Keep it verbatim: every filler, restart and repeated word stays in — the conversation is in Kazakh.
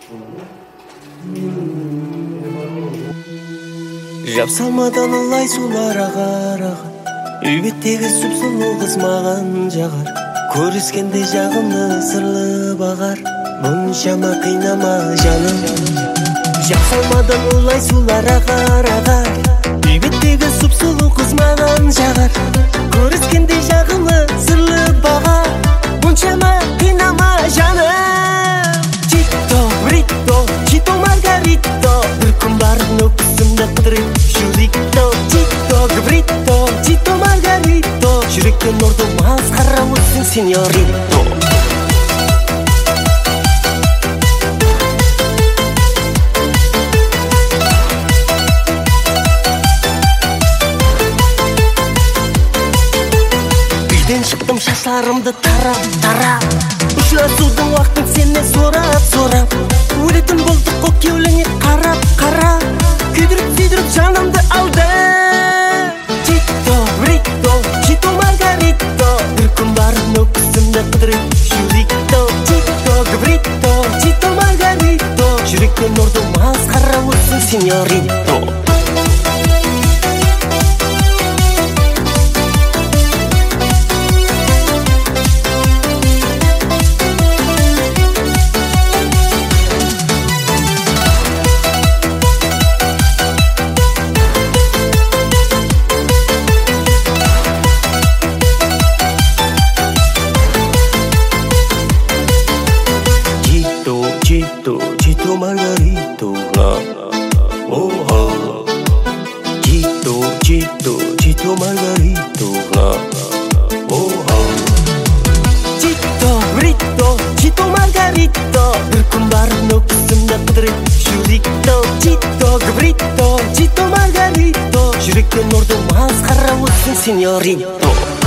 Жапсалмадан ылай сулар ағар-ағар, үй беттегі сұп-сұлу қыз маған жағар. Көріскенде жағымды сырлы бағар, мұншама қинама жаным. Жапсалмадан ылай сулар ағар-ағар, үй беттегі сұп-сұлу қыз маған жағар. Көріскенде жағымды сырлы бағар, мұншама қинама жаным. Чито, брито, чито, маргарито, бір күн барын өксімді қыдырып жүректі. Чито, брито, чито, маргарито, жүректен орды масқара өтсің сеньорито. Үйден шықтым шашларымды тарап-тарап, ұшырасудың уақытын сені сорап-сорап. Өлетін болдық қол кеуліңе қарап-қарап, күйдіріп-күйдіріп жанымды алды. Чито, брито, чито, маргарито, бір күн барын өксімді қыдырып жүректі. Чито, брито, чито, маргарито, жүректен орды масқара өтсің сеньорито. Chito, chito, margarito, la, oh, oh. Chito, chito, chito, margarito, la, oh, oh. Chito, brito, chito, margarito, бір күн барын өксімді қыдырып жүректі. Chito, brito, chito, margarito, жүректен орды масқара өтсің сеньорито.